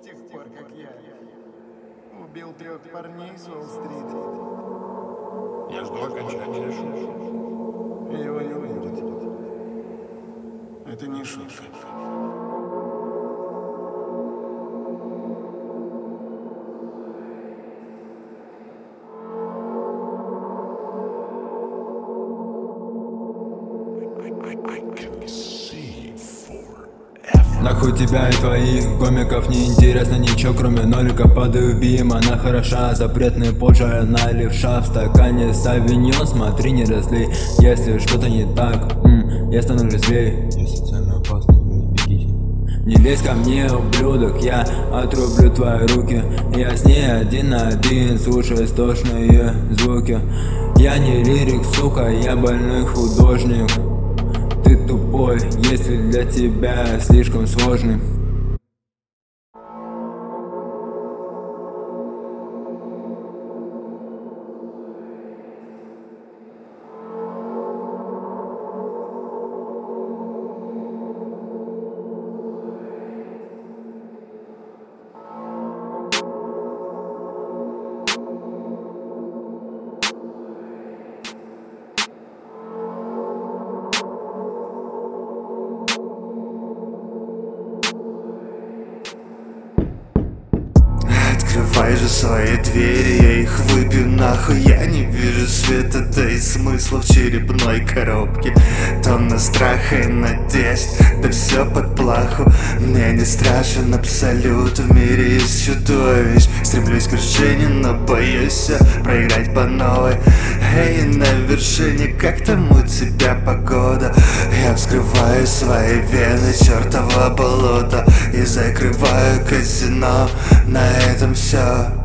тех пор, как я убил 3 парней с Уолл-стрит. Я жду окончания шутки. Его не будет. Это не шутка. Нахуй тебя и твоих комиков не интересно ничего, кроме ноликов. Падаю бим, она хороша, запретный позже, она левша. В стакане савиньон, смотри, не разлей. Если что-то не так, я становлюсь злей. Я социально опасный, бегите. Не лезь ко мне, ублюдок, я отрублю твои руки. Я с ней один на один, слушай истошные звуки. Я не лирик, сука, я больной художник. Ты тупой, если для тебя слишком сложный. Открывай же свои двери, я их выбью нахуй. Я не вижу света, да и смысла в черепной коробке. Тонна страха и надежд, да все под плаху. Мне не страшен абсолют, в мире есть чудовищ. Стремлюсь к вершине, но боюсь проиграть по новой. Эй, на вершине, как там у тебя погода? Я вскрываю свои вены, чертово болото. И закрываю казино, на этом все.